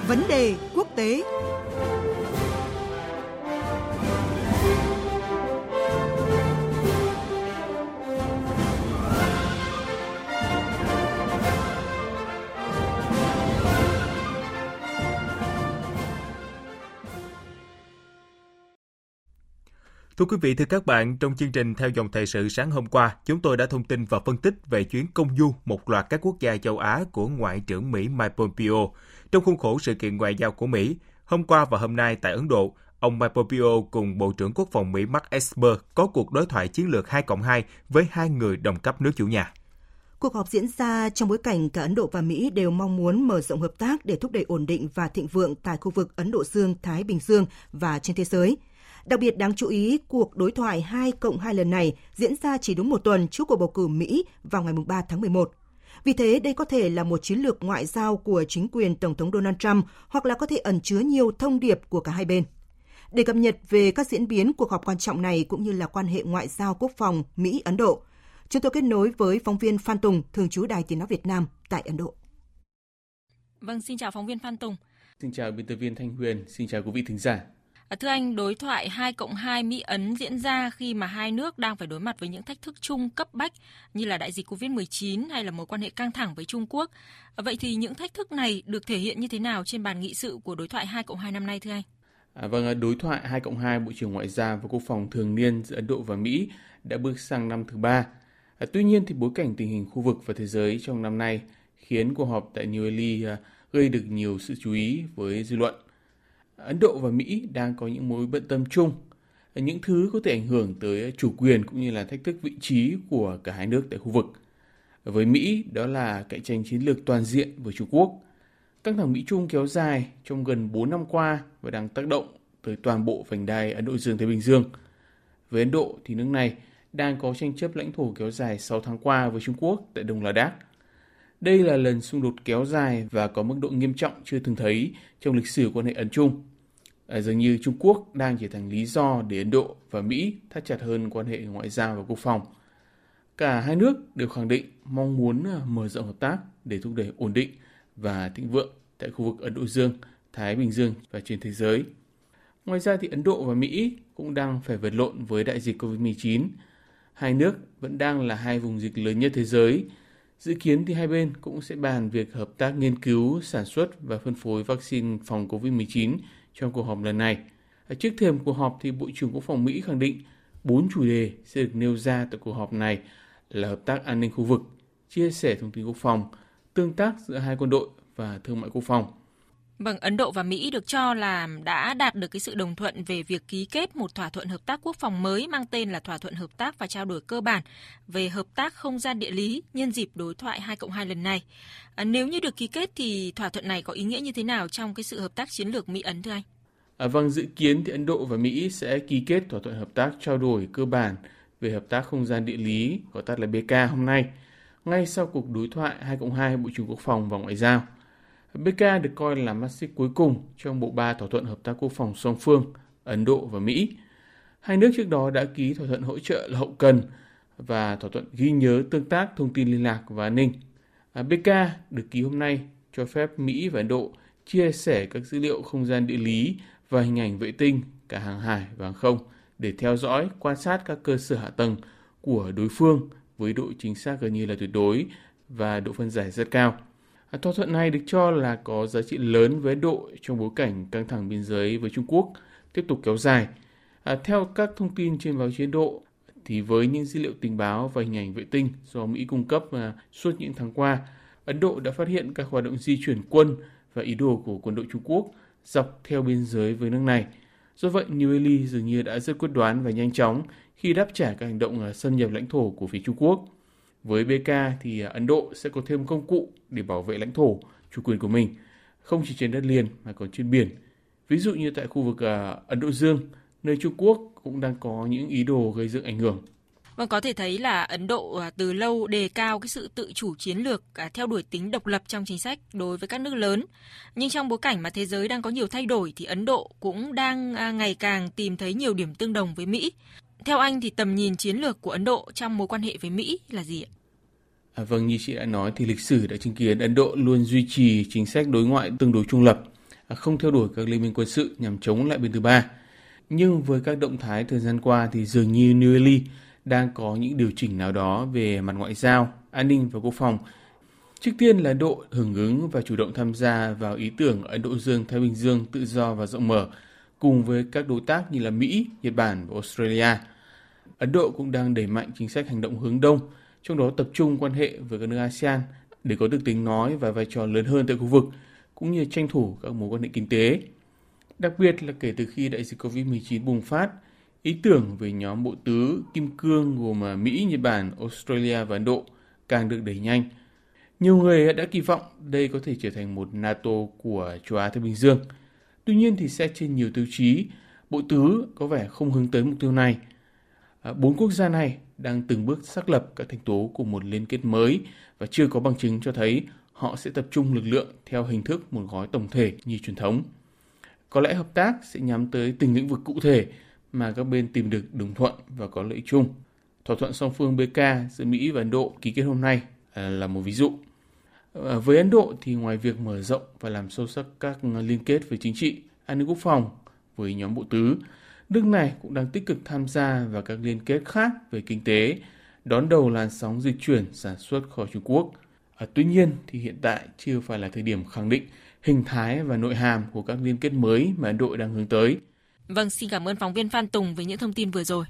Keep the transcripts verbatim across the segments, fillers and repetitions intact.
Vấn đề quốc tế. Thưa quý vị, thưa các bạn, trong chương trình Theo dòng thời sự sáng hôm qua, chúng tôi đã thông tin và phân tích về chuyến công du một loạt các quốc gia châu Á của Ngoại trưởng Mỹ Mike Pompeo. Trong khuôn khổ sự kiện ngoại giao của Mỹ, hôm qua và hôm nay tại Ấn Độ, ông Mike Pompeo cùng Bộ trưởng Quốc phòng Mỹ Mark Esper có cuộc đối thoại chiến lược hai cộng hai với hai người đồng cấp nước chủ nhà. Cuộc họp diễn ra trong bối cảnh cả Ấn Độ và Mỹ đều mong muốn mở rộng hợp tác để thúc đẩy ổn định và thịnh vượng tại khu vực Ấn Độ Dương-Thái Bình Dương và trên thế giới. Đặc biệt đáng chú ý, cuộc đối thoại hai cộng hai lần này diễn ra chỉ đúng một tuần trước cuộc bầu cử Mỹ vào ngày ba tháng mười một. Vì thế, đây có thể là một chiến lược ngoại giao của chính quyền Tổng thống Donald Trump hoặc là có thể ẩn chứa nhiều thông điệp của cả hai bên. Để cập nhật về các diễn biến cuộc họp quan trọng này cũng như là quan hệ ngoại giao quốc phòng Mỹ-Ấn Độ, chúng tôi kết nối với phóng viên Phan Tùng, thường trú Đài Tiếng nói Việt Nam tại Ấn Độ. Vâng, xin chào phóng viên Phan Tùng. Xin chào biên tập viên Thanh Huyền, xin chào quý vị thính giả. Thưa anh, đối thoại hai cộng hai Mỹ-Ấn diễn ra khi mà hai nước đang phải đối mặt với những thách thức chung cấp bách như là đại dịch covid mười chín hay là mối quan hệ căng thẳng với Trung Quốc. Vậy thì những thách thức này được thể hiện như thế nào trên bàn nghị sự của đối thoại hai cộng hai năm nay thưa anh? À, vâng, đối thoại hai cộng hai Bộ trưởng Ngoại giao và Quốc phòng thường niên giữa Ấn Độ và Mỹ đã bước sang năm thứ ba. À, tuy nhiên thì bối cảnh tình hình khu vực và thế giới trong năm nay khiến cuộc họp tại New Delhi à, gây được nhiều sự chú ý với dư luận. Ấn Độ và Mỹ đang có những mối bận tâm chung, những thứ có thể ảnh hưởng tới chủ quyền cũng như là thách thức vị trí của cả hai nước tại khu vực. Với Mỹ, đó là cạnh tranh chiến lược toàn diện với Trung Quốc. Căng thẳng Mỹ-Trung kéo dài trong gần bốn năm qua và đang tác động tới toàn bộ vành đai Ấn Độ Dương-Thái Bình Dương. Với Ấn Độ thì nước này đang có tranh chấp lãnh thổ kéo dài sáu tháng qua với Trung Quốc tại Đông Ladakh. Đây là lần xung đột kéo dài và có mức độ nghiêm trọng chưa từng thấy trong lịch sử quan hệ Ấn-Trung. À, dường như Trung Quốc đang trở thành lý do để Ấn Độ và Mỹ thắt chặt hơn quan hệ ngoại giao và quốc phòng. Cả hai nước đều khẳng định mong muốn mở rộng hợp tác để thúc đẩy ổn định và thịnh vượng tại khu vực Ấn Độ Dương, Thái Bình Dương và trên thế giới. Ngoài ra thì Ấn Độ và Mỹ cũng đang phải vật lộn với đại dịch covid mười chín. Hai nước vẫn đang là hai vùng dịch lớn nhất thế giới. Dự kiến thì hai bên cũng sẽ bàn việc hợp tác nghiên cứu, sản xuất và phân phối vaccine phòng covid mười chín trong cuộc họp lần này. Trước thềm cuộc họp thì Bộ trưởng Quốc phòng Mỹ khẳng định bốn chủ đề sẽ được nêu ra tại cuộc họp này là hợp tác an ninh khu vực, chia sẻ thông tin quốc phòng, tương tác giữa hai quân đội và thương mại quốc phòng. Vâng, Ấn Độ và Mỹ được cho là đã đạt được cái sự đồng thuận về việc ký kết một thỏa thuận hợp tác quốc phòng mới mang tên là Thỏa thuận Hợp tác và Trao đổi Cơ bản về hợp tác không gian địa lý nhân dịp đối thoại hai cộng hai lần này. À, nếu như được ký kết thì thỏa thuận này có ý nghĩa như thế nào trong cái sự hợp tác chiến lược Mỹ-Ấn thưa anh? À, vâng, dự kiến thì Ấn Độ và Mỹ sẽ ký kết thỏa thuận hợp tác trao đổi cơ bản về hợp tác không gian địa lý, gọi tắt là bê ca hôm nay, ngay sau cuộc đối thoại hai cộng hai Bộ trưởng Quốc phòng và Ngoại giao. bê ca được coi là mắt xích cuối cùng trong bộ ba thỏa thuận hợp tác quốc phòng song phương Ấn Độ và Mỹ. Hai nước trước đó đã ký thỏa thuận hỗ trợ hậu cần và thỏa thuận ghi nhớ tương tác thông tin liên lạc và an ninh. bê ca được ký hôm nay cho phép Mỹ và Ấn Độ chia sẻ các dữ liệu không gian địa lý và hình ảnh vệ tinh cả hàng hải và hàng không để theo dõi, quan sát các cơ sở hạ tầng của đối phương với độ chính xác gần như là tuyệt đối và độ phân giải rất cao. À, thỏa thuận này được cho là có giá trị lớn với Ấn Độ trong bối cảnh căng thẳng biên giới với Trung Quốc tiếp tục kéo dài. À, theo các thông tin trên báo chí Ấn Độ, thì với những dữ liệu tình báo và hình ảnh vệ tinh do Mỹ cung cấp à, suốt những tháng qua, Ấn Độ đã phát hiện các hoạt động di chuyển quân và ý đồ của quân đội Trung Quốc dọc theo biên giới với nước này. Do vậy, New Delhi dường như đã rất quyết đoán và nhanh chóng khi đáp trả các hành động à, xâm nhập lãnh thổ của phía Trung Quốc. Với bê ca thì Ấn Độ sẽ có thêm công cụ để bảo vệ lãnh thổ, chủ quyền của mình, không chỉ trên đất liền mà còn trên biển. Ví dụ như tại khu vực Ấn Độ Dương, nơi Trung Quốc cũng đang có những ý đồ gây dựng ảnh hưởng. Vâng, có thể thấy là Ấn Độ từ lâu đề cao cái sự tự chủ chiến lược, theo đuổi tính độc lập trong chính sách đối với các nước lớn. Nhưng trong bối cảnh mà thế giới đang có nhiều thay đổi thì Ấn Độ cũng đang ngày càng tìm thấy nhiều điểm tương đồng với Mỹ. Theo anh thì tầm nhìn chiến lược của Ấn Độ trong mối quan hệ với Mỹ là gì ạ? À, vâng, như chị đã nói thì lịch sử đã chứng kiến Ấn Độ luôn duy trì chính sách đối ngoại tương đối trung lập. không theo đuổi các liên minh quân sự nhằm chống lại bên thứ ba. Nhưng với các động thái thời gian qua thì dường như New Delhi đang có những điều chỉnh nào đó về mặt ngoại giao, an ninh và quốc phòng. Trước tiên là Ấn Độ hưởng ứng và chủ động tham gia vào ý tưởng Ấn Độ Dương-Thái Bình Dương tự do và rộng mở, cùng với các đối tác như là Mỹ, Nhật Bản và Australia. Ấn Độ cũng đang đẩy mạnh chính sách hành động hướng Đông, trong đó tập trung quan hệ với các nước a sê an để có được tiếng nói và vai trò lớn hơn tại khu vực, cũng như tranh thủ các mối quan hệ kinh tế. Đặc biệt là kể từ khi đại dịch covid mười chín bùng phát, ý tưởng về nhóm bộ tứ kim cương gồm Mỹ, Nhật Bản, Australia và Ấn Độ càng được đẩy nhanh. Nhiều người đã kỳ vọng đây có thể trở thành một NATO của châu Á Thái Bình Dương. Tuy nhiên thì xét trên nhiều tiêu chí, bộ tứ có vẻ không hướng tới mục tiêu này. Bốn quốc gia này đang từng bước xác lập các thành tố của một liên kết mới và chưa có bằng chứng cho thấy họ sẽ tập trung lực lượng theo hình thức một gói tổng thể như truyền thống. Có lẽ hợp tác sẽ nhắm tới từng lĩnh vực cụ thể mà các bên tìm được đồng thuận và có lợi chung. Thỏa thuận song phương bê ca giữa Mỹ và Ấn Độ ký kết hôm nay là một ví dụ. Với Ấn Độ thì ngoài việc mở rộng và làm sâu sắc các liên kết về chính trị, an ninh quốc phòng với nhóm bộ tứ, nước này cũng đang tích cực tham gia vào các liên kết khác về kinh tế, đón đầu làn sóng dịch chuyển sản xuất khỏi Trung Quốc. À, tuy nhiên thì hiện tại chưa phải là thời điểm khẳng định hình thái và nội hàm của các liên kết mới mà Ấn Độ đang hướng tới. Vâng, xin cảm ơn phóng viên Phan Tùng với những thông tin vừa rồi.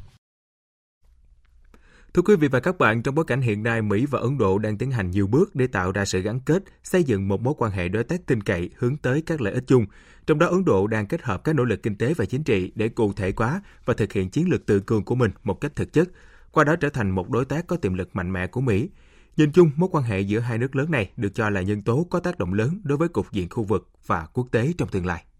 Thưa quý vị và các bạn, trong bối cảnh hiện nay Mỹ và Ấn Độ đang tiến hành nhiều bước để tạo ra sự gắn kết, xây dựng một mối quan hệ đối tác tin cậy hướng tới các lợi ích chung. Trong đó Ấn Độ đang kết hợp các nỗ lực kinh tế và chính trị để cụ thể hóa và thực hiện chiến lược tự cường của mình một cách thực chất, qua đó trở thành một đối tác có tiềm lực mạnh mẽ của Mỹ. Nhìn chung, mối quan hệ giữa hai nước lớn này được cho là nhân tố có tác động lớn đối với cục diện khu vực và quốc tế trong tương lai.